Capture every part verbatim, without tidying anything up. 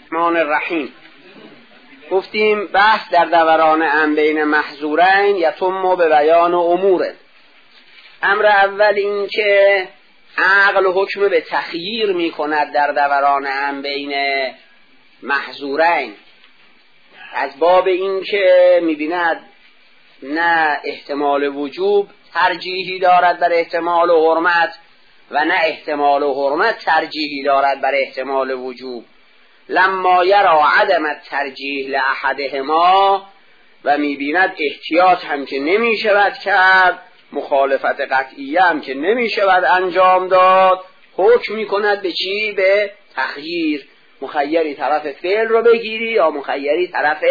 الرحمن الرحیم. گفتیم بحث در دوران ام بین محظورین یتم به بیان امور. امر اول این که عقل حکم به تخییر می کند در دوران ام بین محظورین، از باب این که می بیند نه احتمال وجوب ترجیحی دارد بر احتمال و حرمت و نه احتمال و حرمت ترجیحی دارد بر احتمال وجوب. لما یرا عدم الترجیح لاحدهما، و میبیند احتیاط هم که نمی شود کرد، مخالفت قطعیه هم که نمی شود انجام داد، حکم می کند به چی؟ به تخییر. مخیری طرف فعل رو بگیری یا مخیری طرف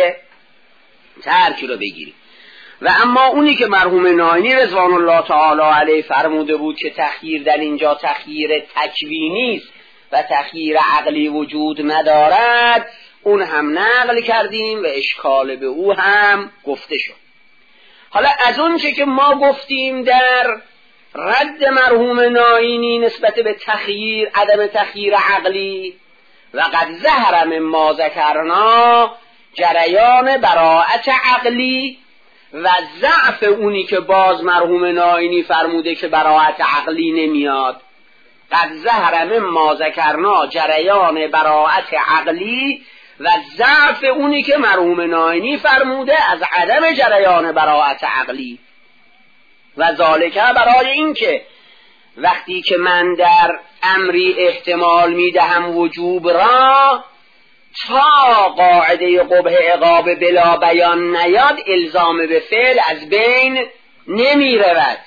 ترک رو بگیری. و اما اونی که مرحوم ناینی رضوان الله تعالی علیه فرموده بود که تخییر در اینجا تخییر تکوینی است و تخییر عقلی وجود ندارد، اون هم نقل کردیم و اشکال به او هم گفته شد. حالا از اون چه که ما گفتیم در رد مرحوم ناینی نسبت به تخییر، عدم تخییر عقلی، و قد ظهر مما ذکرنا جریان براءت عقلی و ضعف اونی که باز مرحوم ناینی فرموده که براءت عقلی نمیاد. قد ظهر مما ذکرنا جریان براءت عقلی و ضعف اونی که مرحوم ناینی فرموده از عدم جریان براءت عقلی. و ذالکه برای این که وقتی که من در امری احتمال میدهم وجوب را، تا قاعده قبح عقاب بلا بیان نیاد الزام به فعل از بین نمی رود.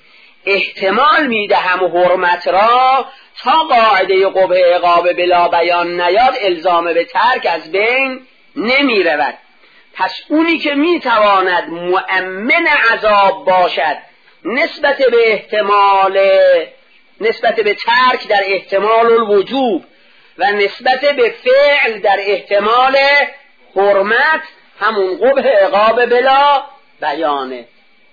احتمال میدهم حرمت را، تا قاعده قبح عقاب بلا بیان نیاد الزام به ترک از بین نمی رود. پس اونی که میتواند مؤمن عذاب باشد نسبت به احتمال نسبت به ترک در احتمال الوجوب و نسبت به فعل در احتمال حرمت، همون قبح عقاب بلا بیانه.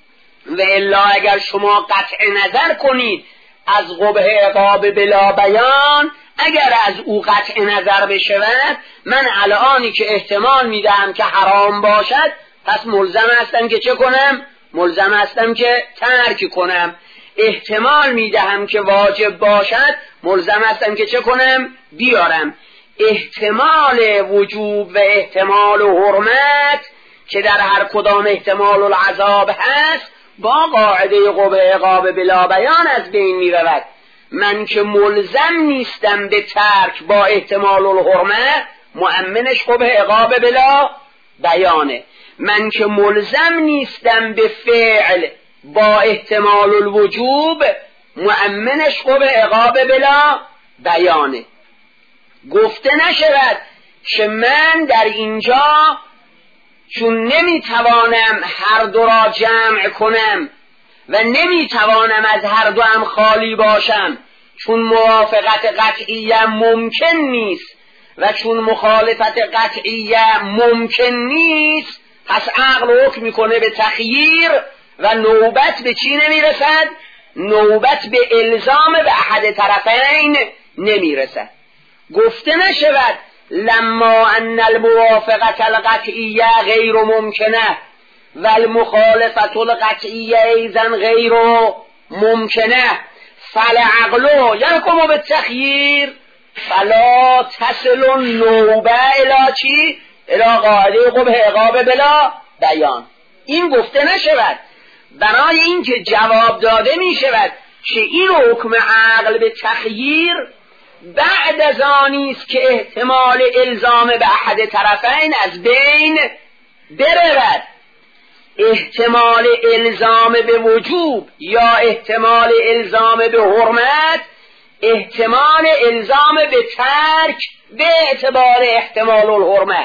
و الا اگر شما قطع نظر کنید از قبح عقاب بلا بیان، اگر از او قطع نظر بشود، من الانی که احتمال میدم که حرام باشد، پس ملزم هستم که چه کنم؟ ملزم هستم که ترک کنم. احتمال میدهم که واجب باشد، ملزم هستم که چه کنم؟ بیارم. احتمال وجوب و احتمال حرمت که در هر کدام احتمال العذاب هست، با قاعده قبح عقاب بلا بیان از بین می رود. من که ملزم نیستم به ترک با احتمال الحرمت، مؤمنش قبح عقاب بلا بیانه. من که ملزم نیستم به فعل با احتمال الوجوب، مؤمنش قبح عقاب بلا بیانه. گفته نشود که من در اینجا چون نمیتوانم هر دو را جمع کنم و نمیتوانم از هر دو هم خالی باشم، چون موافقت قطعیه ممکن نیست و چون مخالفت قطعیه ممکن نیست، پس عقل حکم میکنه به تخییر و نوبت به چی نمیرسد؟ نوبت به الزام به احد طرفین نمیرسد. گفته نشود لما ان الموافقت القطعیه غیر ممکنه و المخالفت القطعیه ایضا غیر ممکنه فالعقل یحکم بالتخییر فلا تصل النوبه الی چی؟ الی قاعده قبح عقاب بلا بیان. این گفته نشود برای اینکه جواب داده می شود که این حکم عقل به تخییر بعد از آنی است که احتمال الزام به احد طرفین از بین برود. احتمال الزام به وجوب یا احتمال الزام به حرمت، احتمال الزام به ترک به اعتبار احتمال الحرمت،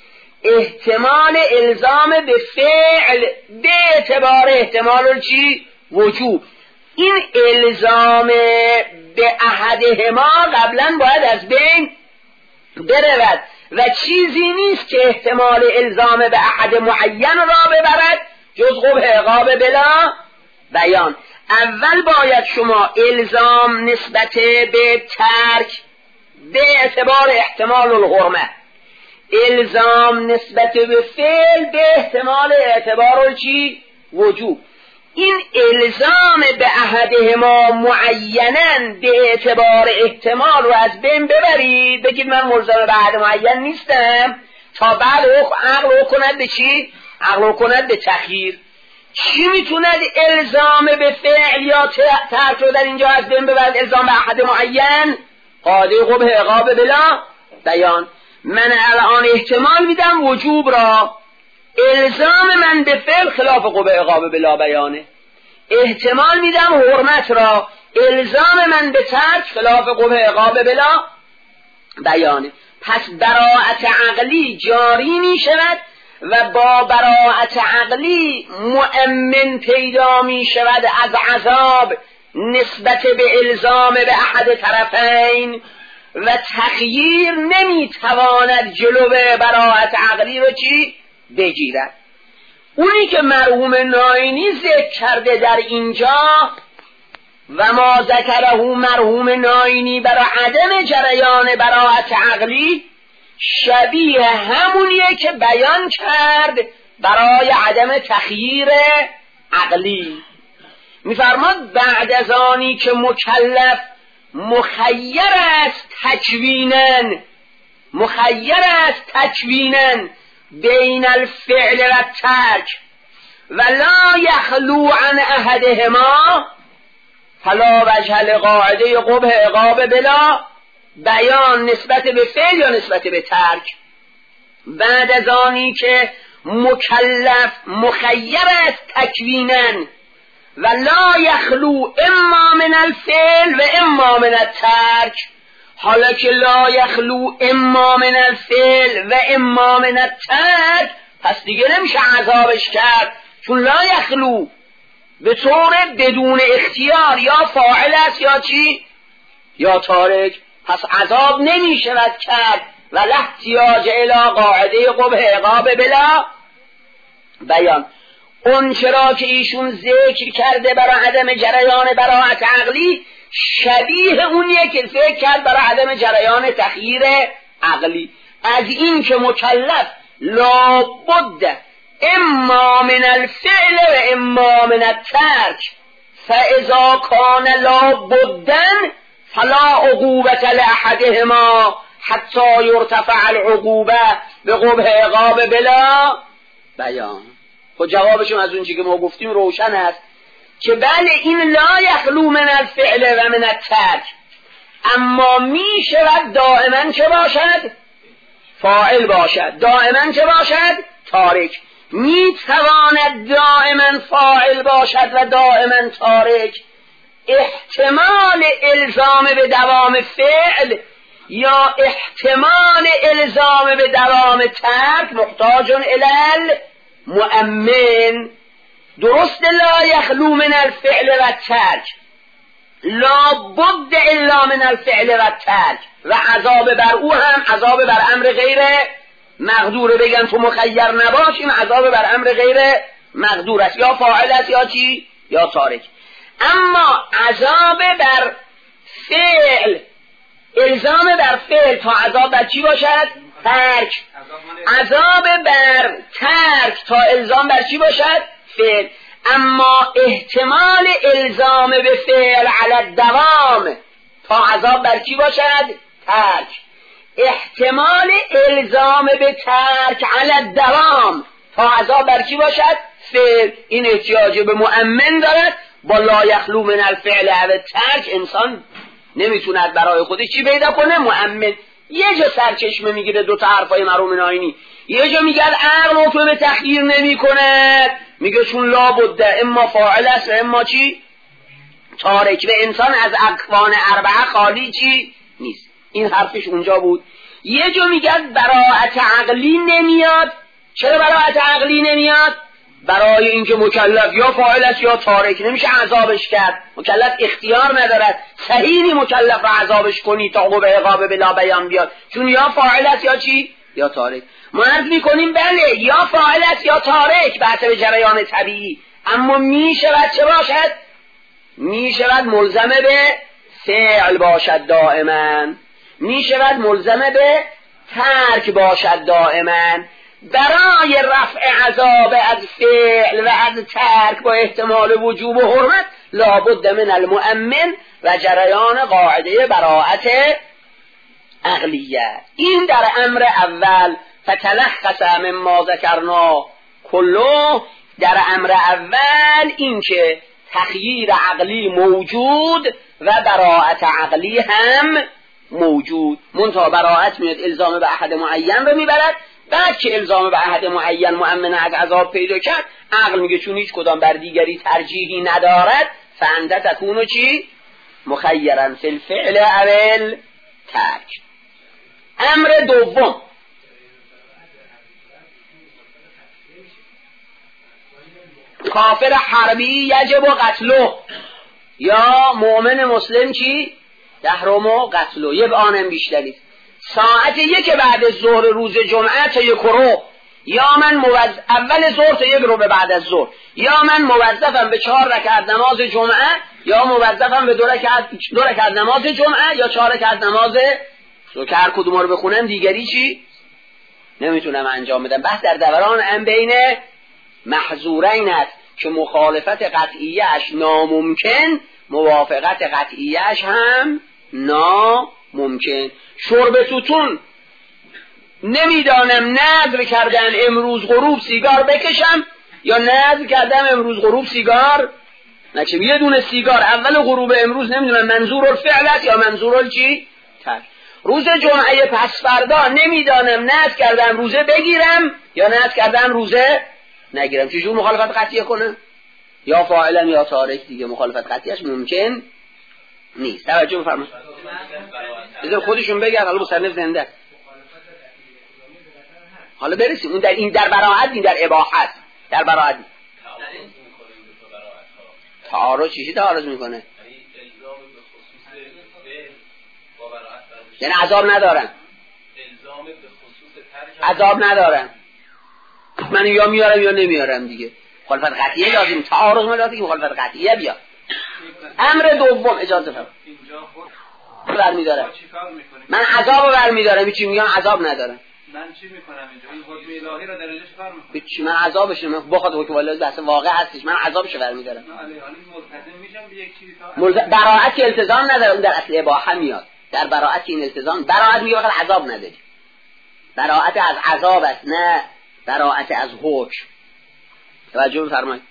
احتمال الزام به فعل به اعتبار احتمال چی؟ وجوب. این الزام به احدهما قبلا باید از بین برود و چیزی نیست که احتمال الزام به احد معین را ببرد جز قبح عقاب بلا بیان. اول باید شما الزام نسبت به ترک به اعتبار احتمال الحرمه، الزام نسبت به فعل به احتمال اعتبار چی؟ وجوب. این الزام به احدهما معینن به اعتبار احتمال رو از بین ببرید، بگید من ملزم به احد معین نیستم، تا بعد عقل رو کند به چی؟ عقل رو کند به تخییر. چی میتوند الزام به فعل یا ترک رو در اینجا از بین ببرد؟ الزام به احد معین قاعده قبح عقاب بلا بیان. من الان احتمال میدم وجوب را، الزام من به فعل خلاف قبح عقاب بلا بیانه. احتمال میدم حرمت را، الزام من به ترک خلاف قبح عقاب بلا بیانه. پس براءت عقلی جاری می شود و با براءت عقلی مؤمن پیدا می شود از عذاب نسبت به الزام به احد طرفین و تغییر نمی تواند جلو براءت عقلی رو چی؟ بگیرد. اونی که مرحوم ناینی ذکر کرده در اینجا و ما ذکره مرحوم ناینی برای عدم جریان براءت عقلی شبیه همونیه که بیان کرد برای عدم تخییر عقلی. میفرماد بعد از آنی که مکلف مخیر است تکوینن مخیر است تکوینن بین الفعل و الترک و لا یخلو عن احدهما فلا وجه لقاعده قبح عقاب بلا بیان نسبت به فعل یا نسبت به ترک. بعد از آنی که مکلف مخیر است تکوینن و لا یخلو اما من الفعل و اما من الترک، حالا که لا یخلو اما من الفعل و اما من الترک، پس دیگه نمیشه عذابش کرد، چون لا یخلو به طور بدون اختیار یا فاعل است یا چی؟ یا تارک، پس عذاب نمیشه رد کرد و لا احتیاج الی قاعده قبح عقاب بلا بیان. اون چرا که ایشون ذکر کرده برای عدم جریان براءت عقلی شبیه اونیه که ذکر کرد برای عدم جریان تخییر عقلی، از این که مکلف لابد اما من الفعل و اما من الترک فاذا کان لابدن فلا عقوبة لأحدهما حتی یرتفع العقوبه به قبح عقاب بلا بیان. خب جوابشون از اون چی که ما گفتیم روشن است که بله این لا یخلو من الفعل و من الترک، اما می شود دائما چه باشد؟ فاعل باشد، دائما چه باشد؟ تارک. می تواند دائما فاعل باشد و دائما تارک. احتمال الزام به دوام فعل یا احتمال الزام به دوام ترک محتاج الی مؤمن. درست لا یخلو من الفعل و الترک، لا بد الا من الفعل و الترک، و عذاب بر او هم عذاب بر امر غیر مقدور. بگن تو مخیر نباشیم، عذاب بر امر غیر مقدور است، یا فاعل است یا چی؟ یا تارک. اما عذاب بر فعل، الزام بر فعل تا عذاب بر چی باشد؟ ترک. عذاب بر ترک تا الزام بر چی باشد؟ فعل. اما احتمال الزام به فعل علی الدوام تا عذاب بر چی باشد؟ ترک. احتمال الزام به ترک علی الدوام تا عذاب بر چی باشد؟ فعل. این احتیاج به مؤمن دارد. با لا یخلو من الفعل و ترک انسان نمیتوند برای خودش چی پیدا کنه؟ مؤمن. یه جا سرچشمه میگیره دو تا حرفای مرحوم ناینی، یه جا میگه عقل موضوع به تخییر نمی کند، میگه چون لا بده اما فاعل است و اما چی؟ تارک، و انسان از اقوان اربعه خالی چی؟ نیست. این حرفش اونجا بود. یه جا میگه براءت عقلی نمیاد. چرا براءت عقلی نمیاد؟ برای اینکه مکلف یا فاعل است یا تارک، نمیشه عذابش کرد، مکلف اختیار ندارد. صحیحی مکلف را عذابش کنی تا قبح عقاب بلا بیان بیاد، چون یا فاعل است یا چی؟ یا تارک. ما عرض میکنیم بله یا فاعل است یا تارک به حسب جریان طبیعی، اما میشود چه باشد؟ میشود ملزم به فعل باشد، دائما میشود ملزم به ترک باشد دائما، برای رفع عذاب از فعل و از ترک با احتمال وجوب و حرمت لابد من المؤمن و جریان قاعده براءت عقلیه. این در امر اول فتلخص مما ذکرنا کله. در امر اول این که تخییر عقلی موجود و براءت عقلی هم موجود، منتها براءت میاد الزام به احد معین رو میبرد، بعد که الزام به احد معین مؤمن از عذاب پیدا کرد، عقل میگه چون هیچ کدام بر دیگری ترجیحی ندارد فانت تکونو چی؟ مخیرا فی الفعل اول ترک. امر دوم کافر حربی یجب قتله، یا مؤمن مسلم چی؟ یحرم قتله. یک آنم بیشتری ساعت یک بعد از ظهر روز جمعه تا یک رو، یا من موظف اول ظهر تا یک رو به بعد از ظهر، یا من موظفم به چهار رکعت نماز جمعه، یا موظفم به دو رکعت دو رکعت نماز جمعه یا چهار رکعت نماز رو که هر کدوم رو بخونم دیگری چی نمیتونم انجام بدم. بحث در دوران ام بین محظورین است که مخالفت قطعیه‌اش ناممکن، موافقت قطعیه‌اش هم ناممکن. شرب توتون نمیدانم نذر کردن امروز غروب سیگار بکشم یا نذر کردم امروز غروب سیگار نکشم. یه دونه سیگار اول غروب امروز نمیدونم منظور الفعل است یا منظور چی؟ ترک. روز جمعه پس فردا نمیدانم نذر کردم روزه بگیرم یا نذر کردم روزه نگیرم. چجور مخالفت قطعیه کنه؟ یا فاعلا یا تارک دیگه، مخالفت قطعیش ممکن نیست. توجه بفرمایید. بذار خودشون بگن، حالا مصنف زنده. حالا برسیم اون در این در براءت، این در اباحت، در براءت تعارض چیزی تعارض میکنه؟ یعنی عذاب ندارن، عذاب ندارن، من یا میارم یا نمیارم دیگه. مخالفت قطعیه لازم، تعارض لازم که مخالفت قطعیه بیا. امر دوم اجازه فرم برمیدارم، من عذاب برمیدارم. چی میگم؟ عذاب ندارم. من چی میکنم اینجا؟ این حکم الهی رو در اینجا چیکار میکنم؟ چی؟ من عذابش من بخواد حکم الهی بحث واقع هستش، من عذابش برمیدارم. نه علی علی ملتزم میشم به یک چیزی تا ملز... براءت التزام نداره، اون در اصل اباحه میاد. در براءت این التزام، براءت میگه فقط عذاب نداری. براءت از عذاب است، نه براءت از حکم. توجه بفرمایید.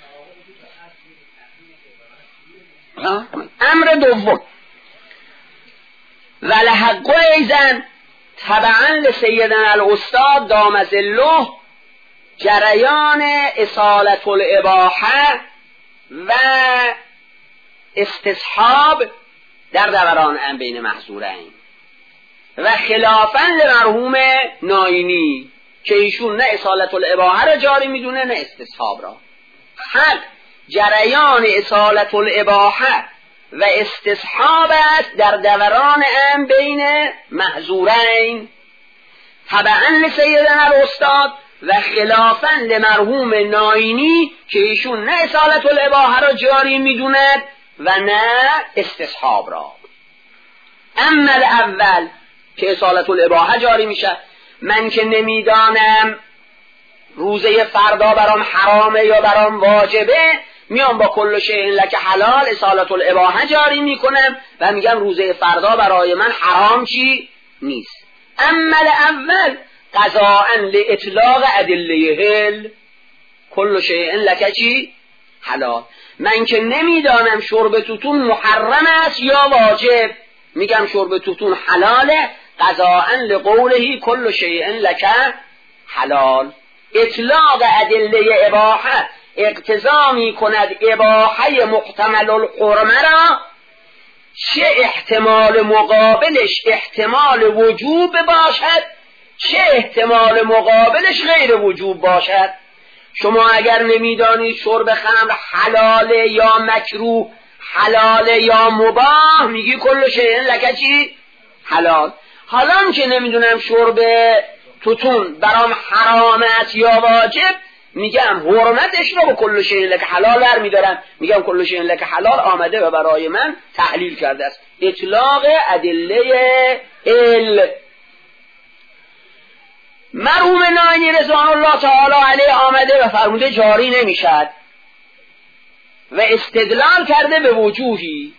امر دوم ولحق ایزن تبعا لسیدنا الاستاد دام ظله جریان اصالت الاباحه و استصحاب در دوران ام بین محظورین و خلافا لمرحوم ناینی که ایشون نه اصالت الاباحه را جاری میدونه نه استصحاب را. حق جریان اصالت الاباحه و استصحاب است در دوران ام بین محظورین تبعا لسیدنا الاستاد و خلافا لمرحوم ناینی که ایشون نه اصالت الاباحه را جاری میدوند و نه استصحاب را. اما الاول که اصالت الاباحه جاری میشه، من که نمیدانم روزه فردا برام حرامه یا برام واجبه، میام با کل شیء لک حلال اصالت الاباحه جاری میکنم و میگم روزه فردا برای من حرام چی نیست. اما الاول قضاء لاطلاق ادله حل کل شیء لک چی حلال. من که نمیدانم شرب توتون محرم است یا واجب، میگم شرب توتون حلاله قضاء لقوله کل شیء لک حلال. اطلاق ادله اباحه اقتضا می کند اباحه محتمل الحرمه را چه احتمال مقابلش احتمال وجوب باشد چه احتمال مقابلش غیر وجوب باشد. شما اگر نمیدانید شرب خمر حلاله یا مکروه، حلاله یا مباح، میگی کل شیء لک چی حلال. حالا که نمیدونم شرب توتون برام حرام است یا واجب، میگم حرمتش رو با کل شیء لک حلال برمیدارم، میگم کل شیء لک حلال آمده و برای من تحلیل کرده است. اطلاق ادله ال مرحوم ناینی رضوان الله تعالی علیه آمده و فرموده جاری نمیشد و استدلال کرده به وجوهی.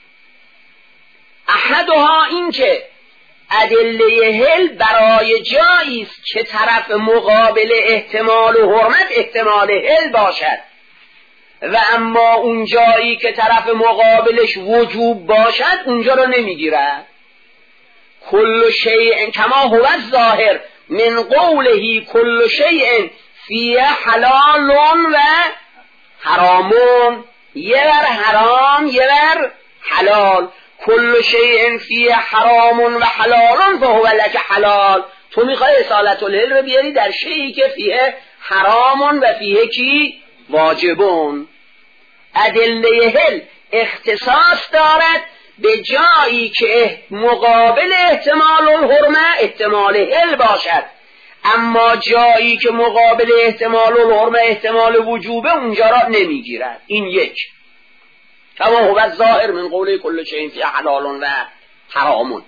احدها این که ادله حل برای جایی است که طرف مقابل احتمال و حرمت احتمال حل باشد و اما اون جایی که طرف مقابلش وجوب باشد اونجا رو نمیگیرد. کل شیء کما هو ظاهر من قوله کل شیء فیه حلال و حرامون، یه بر حرام یه بر حلال. کل شیء فیه حرام و حلال فهو لک حلال. تو میخوای اصالت الحل رو بیاری در شیئی که فیه حرام و فیه کی واجبون. ادله حل اختصاص دارد به جایی که مقابل احتمال الحرمه احتمال حل باشد، اما جایی که مقابل احتمال الحرمه احتمال وجوبه اونجا را نمیگیرد. این یک. کما هو ظاهر من قوله کل شیء فیه حلال و حرام.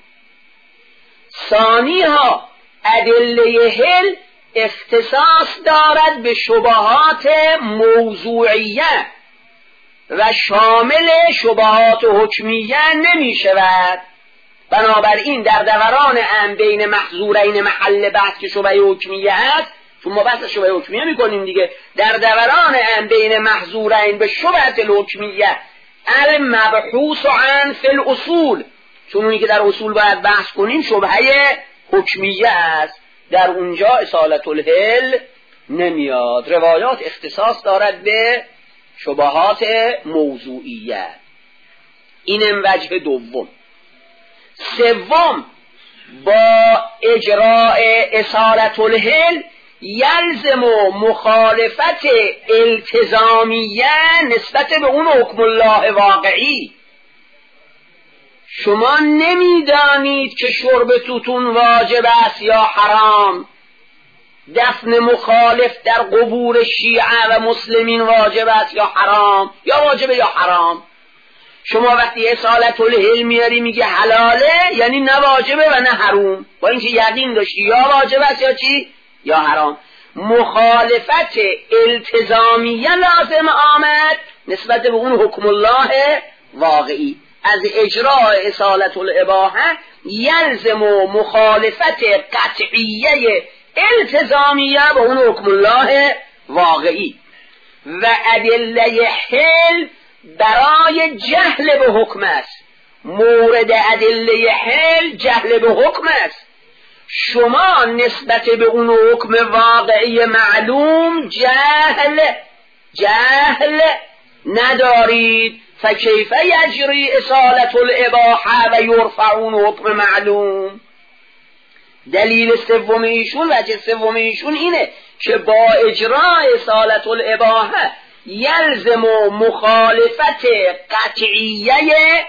ثانیها ادله حل اختصاص دارد به شبهات موضوعیه و شامل شبهات حکمیه نمی شود. بنابراین در دوران ام بین محظورین محل بحث که شبهه حکمیه هست، چون ما بحث شبهه حکمیه می کنیم دیگه، در دوران ام بین محظورین به شبهه الحکمیه المبحوث عن فی الاصول، چون اونی که در اصول باید بحث کنیم شبهه حکمیه است، در اونجا اصالت الحل نمیاد. روایات اختصاص دارد به شبهات موضوعیه. اینم وجه دوم. سوم، با اجراء اصالت الحل یلزم مخالفت التزامیه نسبت به اون حکم الله واقعی. شما نمیدانید که شرب توتون واجب است یا حرام، دفن مخالف در قبور شیعه و مسلمین واجب است یا حرام، یا واجب یا حرام. شما وقتی اصالت الحل میاری میگه حلاله، یعنی نه واجبه و نه حرام، با اینکه یقین داشتی یا واجب است یا چی یا حرام. مخالفت التزامیه لازم آمد نسبت به اون حکم الله واقعی. از اجراء اصالت الاباحه یلزم مخالفت قطعیه التزامیه به اون حکم الله واقعی. و ادله حل برای جهل به حکم است. مورد ادله حل جهل به حکم است. شما نسبت به اون حکم واقعی معلوم جهل جهل ندارید. فکیف یجری اصالت الاباحه و یرفعون حکم معلوم. دلیل سوم ایشون، وجه سوم ایشون اینه که با اجراء اصالت الاباحه یلزم مخالفت قطعیه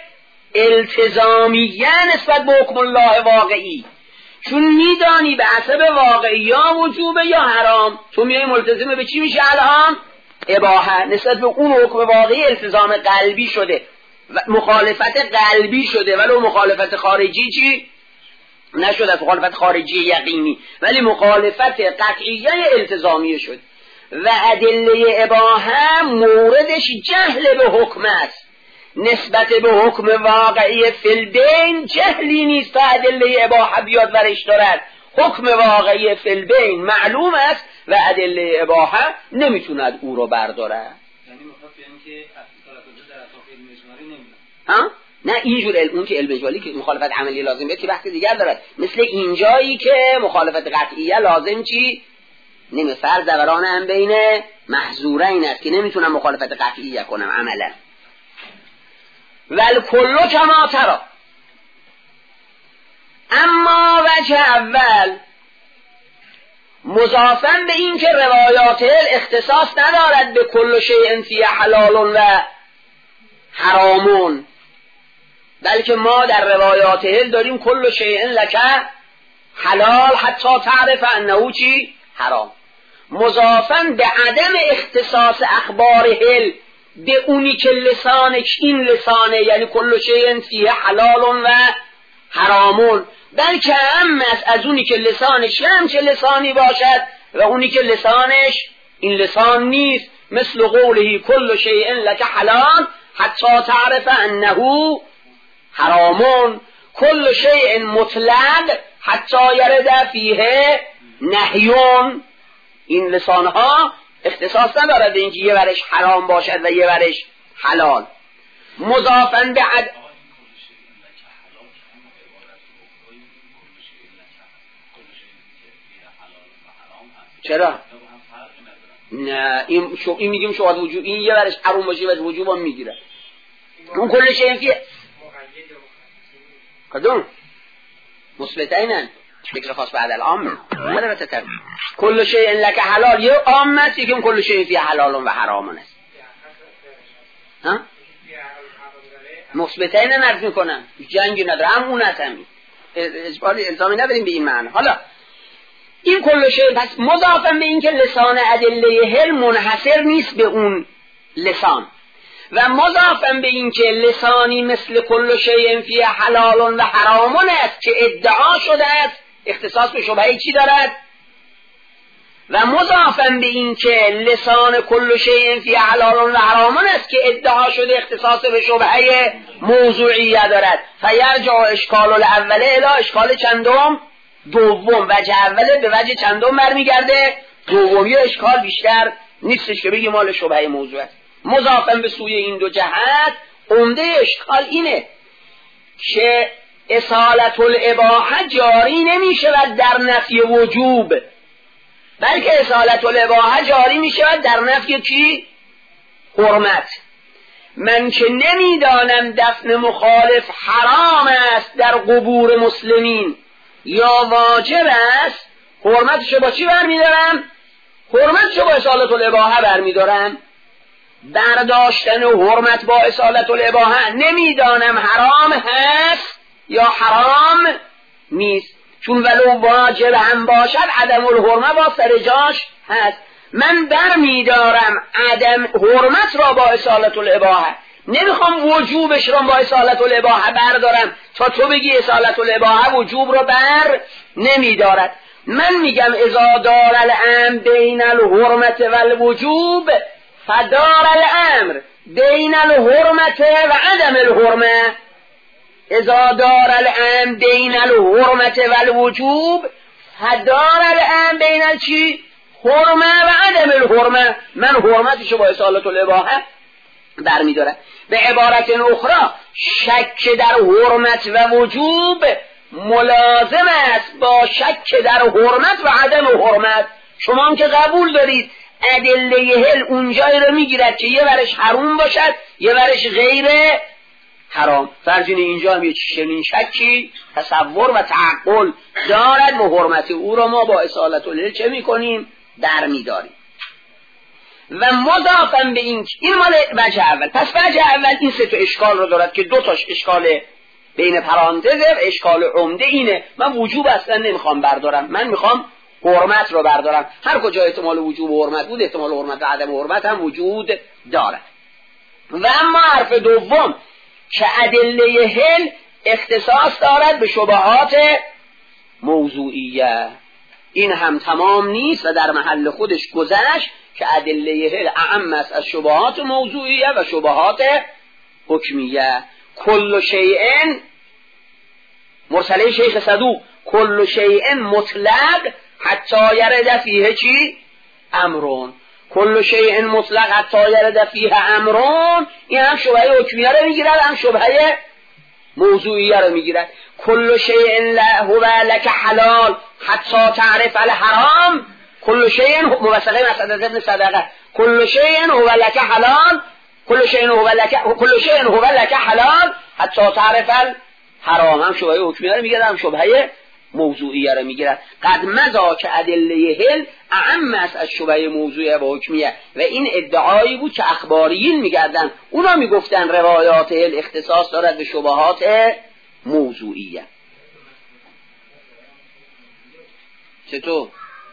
التزامیه نسبت به حکم الله واقعی. چون میدانی به حسب واقعی یا وجوبه یا حرام، تو میای ملتزم به چی میشه الان؟ اباحه. نسبت به اون حکم واقعی التزام قلبی شده و مخالفت قلبی شده، ولو مخالفت خارجی چی نشده، مخالفت خارجی یقینی، ولی مخالفت قطعیه التزامیه شد. و ادله اباحه موردش جهل به حکم است. نسبت به حکم واقعی فی البین جهلی نیست تا ادله اباحه بیاد ورش دارد. حکم واقعی فی البین معلوم است و ادله اباحه نمیتوند او رو برداره. یعنی مطلب یعنی که اصالت الحل در اطراف علم اجمالی نمیاد. ها؟ نه اینجور علم، اون که علم اجمالی که مخالفت عملی لازم بیاد که بحث دیگر دارد. مثل اینجایی که مخالفت قطعیه لازم چی؟ نمی فرض دوران هم بین محظورین است که نمیتونم مخالفت قطعیه کنم عملا. والکل کما تری. اما وجه اول مضافن به این که روایات اختصاص ندارد به کل شیء فیه حلال و حرامون، بلکه ما در روایات هل داریم کل شیء لک حلال حتی تعرف انه چی حرام. مضافن به عدم اختصاص اخبار هل به اونی که لسانش این لسانه، یعنی کل شیء فیه حلال و حرامون، بلکه هم است از اونی که لسانش هم چه لسانی باشد و اونی که لسانش این لسان نیست، مثل قوله کل شیء لک حلال حتی تعرف انه حرامون، کل شیء مطلق حتی یرد فیه نهیون. این لسانها اختصاص ندارد به اینکه یه ورش حرام باشد و یه ورش حلال. مضافن به عد... چرا؟ نه این شو این میگیم شو وجوب، این یه ورش حرام باشه و وجوب هم میگیره. اون کل شیء فیه کدوم؟ مثبتینن فکر خاص بعد العام نداره تتر. کل شیء لک حلال یه عام است، یکم کل شیء فیه حلال و حرام است. ها؟ مثبتین نرد میکنن جنگی نداره، هم اون است، همین اجباری الزامی نداریم به این معنی. حالا این کل شیء پس مضافن به این که لسان ادله هل منحصر نیست به اون لسان، و مضافن به این که لسانی مثل کل شیء فیه حلال و حرام است که ادعا شده است اختصاص به شبهه چی دارد، و مضافن به این که لسان کل شیء فیه حلال و حرام است که ادعا شده اختصاص به شبهه موضوعیه دارد. فیرجع اشکال الاوله الی اشکال چندم؟ دوم. وجه اوله به وجه چندم برمیگرده؟ دومی. اشکال بیشتر نیستش که بگی مال شبهه موضوع است. مضافن به سوی این دو جهت عمده اشکال اینه که اصالت الاباحه جاری نمی شود در نفی وجوب، بلکه اصالت الاباحه جاری می شود در نفی کی؟ حرمت. من که نمیدانم دفن مخالف حرام است در قبور مسلمین یا واجب است، حرمتشو با چی برمیدارم؟ حرمتشو با اصالت الاباحه برمیدارم. برداشتن حرمت با اصالت الاباحه نمیدانم حرام هست یا حرام نیست، چون ولو واجب هم باشد عدم الحرمه با سر جاش هست. من برمیدارم عدم حرمت را با اصالت الاباحه، نمیخوام وجوبش را با اصالت الاباحه بردارم تا تو بگی اصالت الاباحه وجوب را بر نمیدارد. من میگم اذا دار الامر بین الحرمت و الوجوب فدار الامر بین الحرمت و عدم الحرمه. اذا دار الامر بین الحرمت و الوجوب فدار الامر بین چی؟ حرمه و عدم الحرمه. من حرمتشو با اصالت الاباحه برمیدارم. به عبارت اخرى شک در حرمت و وجوب ملازم است با شک در حرمت و عدم حرمت. شما هم که قبول دارید ادله هل اونجایی رو میگیرد که یه ورش حرام باشد یه ورش غیر حرام. فرض اینه اینجا هم یه چنین شکی تصور و تعقل دارد و حرمت او رو ما با اصالت الهل چه میکنیم؟ در میداریم. و مضافن به این این مال وجه اول. پس وجه اول این سه تا اشکال رو دارد که دو تاش اشکال بین پرانتزه و اشکال عمده اینه من وجوب اصلا نمیخوام بردارم، من میخوام حرمت رو بردارم. هر کجا احتمال وجوب و حرمت بود احتمال حرمت و عدم حرمت هم وجود دارد. و اما حرف دوم که ادله هل اختصاص دارد به شبهات موضوعیه، این هم تمام نیست و در محل خودش گذشت که ادله هل اعم است از شبهات موضوعیه و شبهات حکمیه. کل شیء مرسله شیخ صدوق کل شیء مطلق حتی یرد فیه چی؟ امرون. کل شیء مطلق حتی یرد فیه امرون، این هم شبهه حکمیه رو میگیرد هم شبهه موضوعیه رو میگیرد. کل شیء هو لک حلال حتی تعرف الحرام. کل شیء موثقه مسعد ابن صدقه کل شیء هو لک حلال کل شیء هو لک کل شیء هو لک حلال حتی تعرف الحرام، هم شبهه حکمیه رو میگیرد هم شبهه موضوعیه رو میگیرد. قد مضا که ادله هل اعم است از شبهه موضوعیه و حکمیه و این ادعایی بود که اخباریین میگردن، اونا میگفتن روایات هل اختصاص دارد به شبهات موضوعیه. چطور؟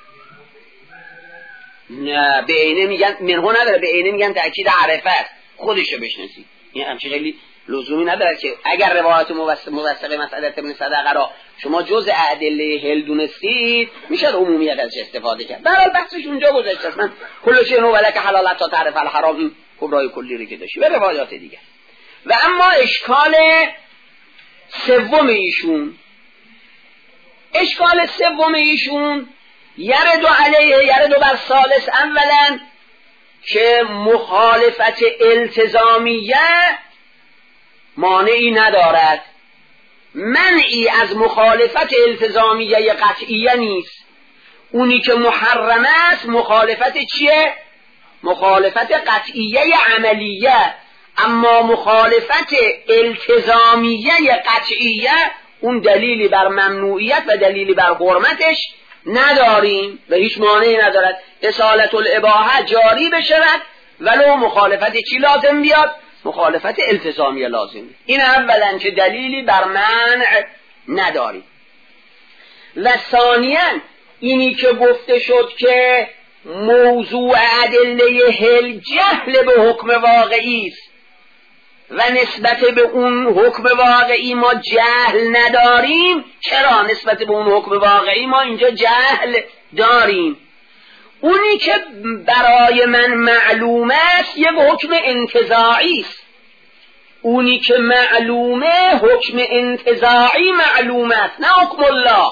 نه به عینه میگن منهو نداره، به عینه میگن تأکید عرفه است، خودشو بشناسی. این همچه خیلی لزومی نداره که اگر روایت موثقه مسئله ابن صدقه را شما جز ادله هل دونستید میشه عمومیت ازش استفاده کرد. برای بحثش اونجا گذاشته است. من کل شیء ولک حلالت تا تعرف الحرام، این کبرای کلی رو که داشتی به روایات دیگه. و اما اشکال سوم ایشون اشکال سوم ایشون یرد علیه یرد بر ثالث اولا که مخالفت التزامیه مانعی ندارد. منعی از مخالفت التزامیه قطعیه نیست. اونی که محرم است مخالفت چیه؟ مخالفت قطعیه عملیه. اما مخالفت التزامیه قطعیه اون دلیلی بر ممنوعیت و دلیلی بر حرمتش نداریم و هیچ مانعی ندارد. اصالت الاباحه جاری بشود ولو مخالفت چی لازم بیاد؟ مخالفت التزامیه لازم. این اولا که دلیلی بر منع نداریم. و ثانیاً اینی که گفته شد که موضوع ادله هل جهل به حکم واقعی است و نسبت به اون حکم واقعی ما جهل نداریم. چرا نسبت به اون حکم واقعی ما اینجا جهل داریم؟ اونی که برای من معلوم است یک حکم انتزاعی است. اونی که معلومه حکم انتزاعی معلوم است، نه حکم الله.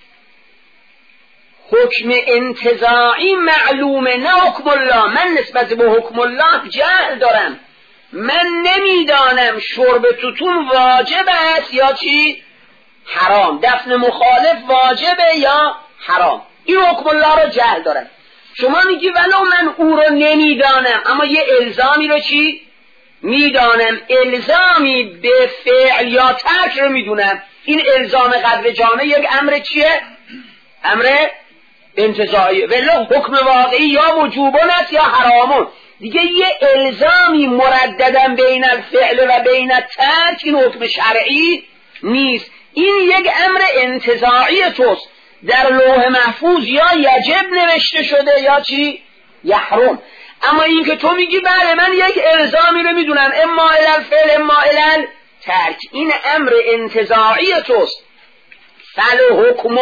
حکم انتزاعی معلومه نه حکم الله. من نسبت به حکم الله جهل دارم. من نمیدانم شرب توتون واجب است یا چی؟ حرام. دفن مخالف واجبه یا حرام. این حکم الله رو جهل دارم. شما میگی ولو من او رو نمیدانم اما یه الزامی رو چی؟ میدانم. الزامی به فعل یا ترک رو میدونم. این الزام قدر جامع یک امر چیه؟ امر انتزاعی. ولو حکم واقعی یا وجوبون است یا حرامون. دیگه یه الزامی مرددن بین الفعل و بین الترک این حکم شرعی نیست. این یک امر انتزاعی توست. در لوح محفوظ یا یجب نوشته شده یا چی؟ یحرم. اما این که تو میگی بله من یک الزامی رو میدونم اما الالفعل اما الالترک، این امر انتزاعی توست. فل حکم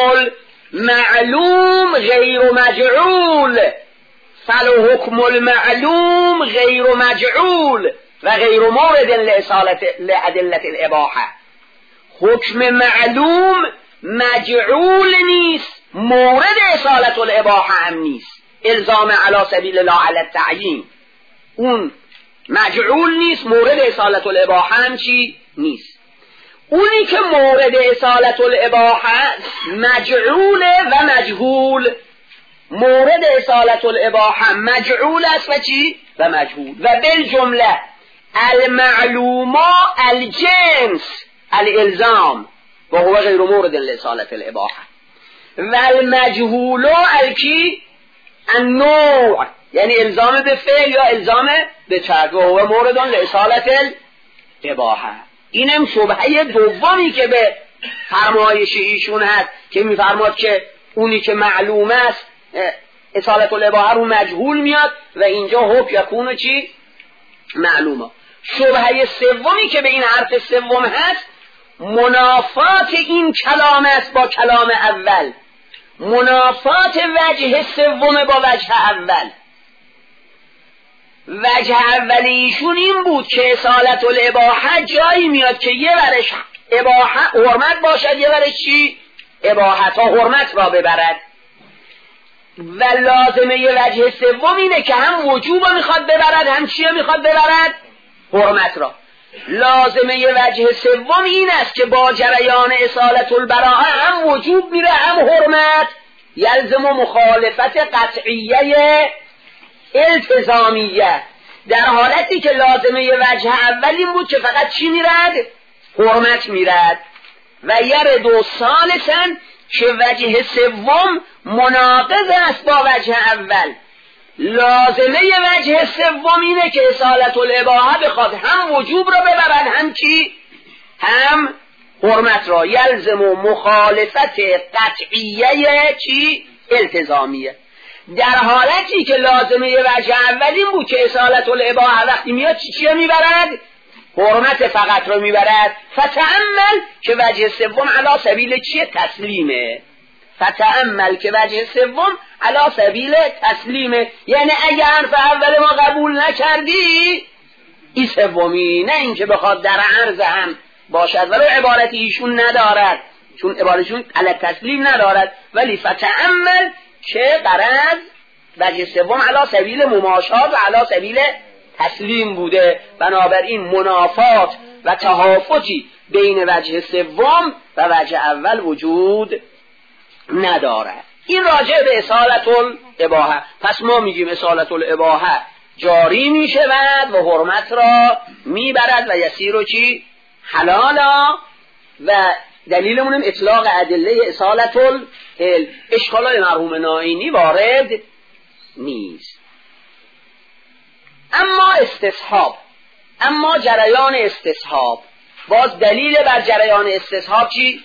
المعلوم غیر مجعول، فل حکم المعلوم غیر مجعول و غیر مورد لأدلة الاباحه. حکم معلوم مجعول نیست، مورد اصالت الاباحه هم نیست. الزام علی سبیل لا علی التعیین اون مجعول نیست، مورد اصالت الاباحه هم چی نیست. اونی که مورد اصالت الاباحه مجعول و مجهول. مورد اصالت الاباحه مجعول است و چی؟ و مجهول. و بالجمله المعلوم الجنس الالزام و هو غیر مورد لإصالة الاباحه و المجهول الکی النوع، یعنی الزام به فعل یا الزام به ترک و هو مورد لإصالة الاباحه. اینم شبهه دومی که به فرمایش ایشون هست که میفرماد که اونی که معلوم است اصالت الاباحه رو مجهول میاد و اینجا حکم یکون چی؟ معلومه. شبهه سومی که به این حرف سوم هست منافات این کلام است با کلام اول، منافات وجه سوم با وجه اول. وجه اولیشون این بود که اصالت الاباحه جایی میاد که یه ورش اباحه حرمت باشد، یه ورش چی؟ اباحه تا حرمت را ببرد. و لازمه یه وجه سوم اینه که هم وجوب میخواد ببرد هم چیه میخواد ببرد؟ حرمت را. لازمه یه وجه سوم این است که با جریان اصالت البراءه هم وجوب میره هم حرمت، یلزم مخالفت قطعیه التزامیه. در حالتی که لازمه یه وجه اول این بود که فقط چی میرد؟ حرمت میرد. و یرد و ثالثاً که وجه سوم مناقض است با وجه اول. لازمه وجه سوم اینه که اصالت الاباحه بخواد هم وجوب را ببرد هم چی؟ هم حرمت را. یلزم مخالفت قطعیه چی؟ التزامیه. در حالتی که لازمه وجه اول این بود که اصالت الاباحه وقتی میاد چی چیه میبرد؟ حرمت فقط رو میبرد. فتأمل که وجه سوم علی سبیل چیه؟ تسلیمه. فتأمل که وجه سوم علی سبیل تسلیمه، یعنی اگه حرف اول ما قبول نکردی این سومی، نه اینکه بخواد در عرض هم باشد، ولو عبارتی ایشون ندارد، چون عبارتشون علی تسلیم ندارد، ولی فتأمل که غرض وجه سوم علی سبیل مماشات و علی سبیل تسلیم بوده، بنابراین منافات و تهافتی بین وجه سوم و وجه اول وجود ندارد. این راجع به اصالت الاباحه. پس ما میگیم اصالت الاباحه جاری میشود و حرمت را میبرد و یسیر چی؟ حلالا. و دلیلمونم اطلاق ادله اصالت العلم. اشکالای مرحوم نائینی وارد نیست. اما استصحاب، اما جریان استصحاب، باز دلیل بر جریان استصحاب چی؟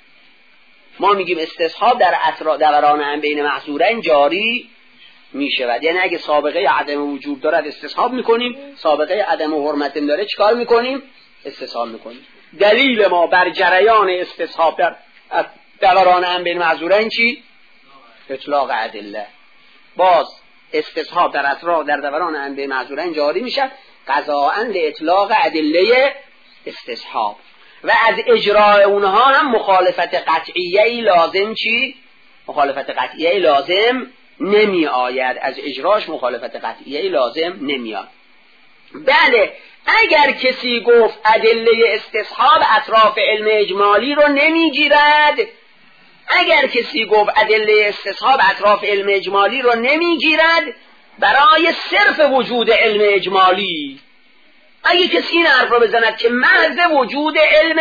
ما میگیم استصحاب در اطراف دوران هم بین محظورین جاری میشود، یعنی اگه سابقه عدم وجود دارد استصحاب میکنیم، سابقه عدم حرمت داره چیکار میکنیم؟ استصحاب میکنیم. دلیل ما بر جریان استصحاب در دوران هم بین محظورین چی؟ اطلاق ادله. باز استصحاب در اطراف در دوران هم بین محظورین جاری میشد قضاءً لاطلاق ادله استصحاب، و از اجراء اونها هم مخالفت قطعیه‌ای لازم چی؟ مخالفت قطعیه‌ای لازم نمی آید. از اجراش مخالفت قطعیه‌ای لازم نمی آید. بله، اگر کسی گفت ادله استصحاب اطراف علم اجمالی رو نمی گیرد، اگر کسی گفت ادله استصحاب اطراف علم اجمالی رو نمی گیرد برای صرف وجود علم اجمالی، اگه کسی این حرف رو بزند که محض وجود علم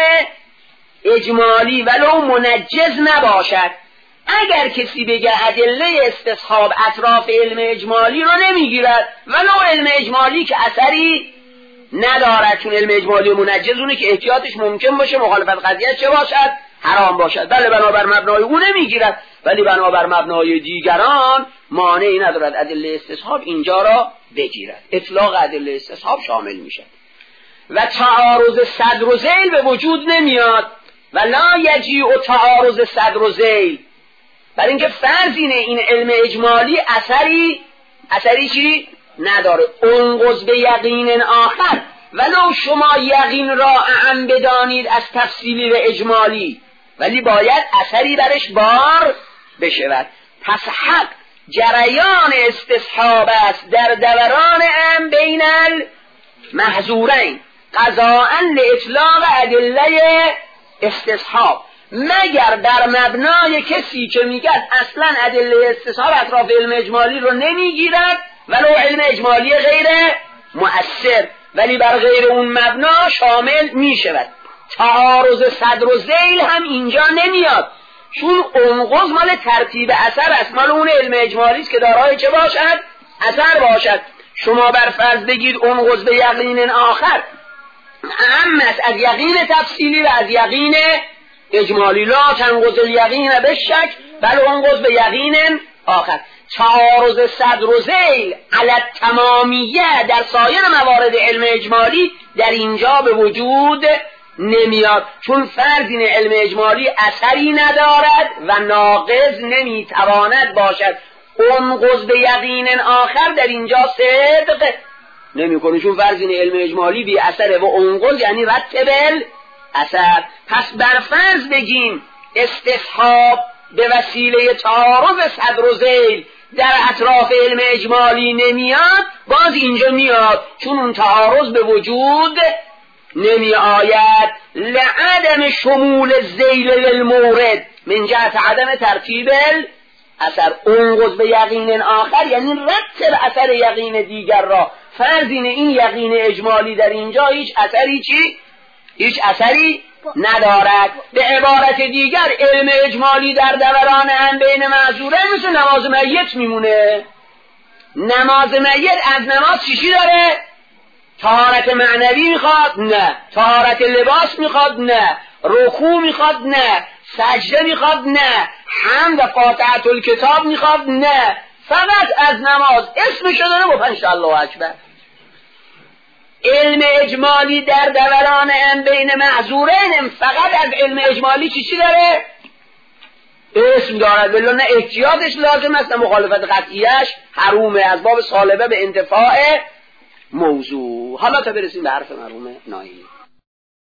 اجمالی ولو منجز نباشد، اگر کسی بگه ادله استصحاب اطراف علم اجمالی رو نمیگیرد ولو علم اجمالی که اثری ندارد، چون علم اجمالی منجز اونه که احتیاطش ممکن باشه مخالفت قضیه چه باشد؟ حرام باشد. بله، بنابر مبنای اون نمیگیرد، ولی بنابر مبنای دیگران مانعی ندارد ادله استصحاب اینجا را بگیرد. اطلاق ادله استصحاب شامل میشه. و تعارض صدر و ذیل به وجود نمیاد. و لا یجیء تعارض صدر و ذیل، برای اینکه فرض اینه این علم اجمالی اثری اثری چی؟ نداره. انقض به یقین آخر، ولو شما یقین را اعم بدانید از تفصیلی و اجمالی، ولی باید اثری برش بار بشود. پس حق جریان استصحاب است در دوران ام بین المحظورین قضاءً لاطلاق ادله استصحاب، مگر در مبنای کسی که میگه اصلا ادله استصحاب اطراف علم اجمالی رو نمیگیرد ولو علم اجمالی غیر مؤثر، ولی بر غیر اون مبنا شامل میشود. تعارض صدر و ذیل هم اینجا نمیاد، چون انقض مال ترتیب اثر است، مال اون علم اجمالی است که دارای چه باشد؟ اثر باشد. شما بر فرض بگید انقض به یقین آخر اهم است از یقین تفصیلی و از یقین اجمالی. لا تنقض الیقین بالشک بل انقض به یقین آخر. تعارض صدر و ذیل علی التمامیه در سایر موارد علم اجمالی در اینجا به وجود نمیاد، چون فرض این علم اجمالی اثری ندارد و ناقض نمیتواند باشد. انقض به یقین آخر در اینجا صدق نمی کنه، چون فرض این علم اجمالی بی اثره و انقض یعنی رتب اثر. پس بر فرض بگیم استصحاب به وسیله تعارض صدر و ذیل در اطراف علم اجمالی نمیاد، باز اینجا میاد، چون اون تعارض به وجود نمی آید. لعدم شمول الذیل للمورد من جهت عدم ترتیب اثر. انقض به یقین آخر یعنی رتب اثر یقین دیگر را. فرض اینه این یقین اجمالی در اینجا هیچ اثری چی؟ هیچ اثری ندارد. به عبارت دیگر علم اجمالی در دوران هم بین معذوره مثل نماز میت میمونه. نماز میت از نماز چیشی داره؟ طهارت معنوی میخواد؟ نه. طهارت لباس میخواد؟ نه. رکوع میخواد؟ نه. سجده میخواد؟ نه. حمد و فاتحه الکتاب میخواد؟ نه. فقط از نماز اسمشو داره با پنج الله اکبر. علم اجمالی در دوران ام بین معذورین فقط از علم اجمالی چی چی داره؟ اسم دارد، ولی نه احتیاطش لازم است، مخالفت قطعیش حرومه، از باب سالبه به انتفاع موضوع. حالا تا برسیم به حرف مرحوم نایی.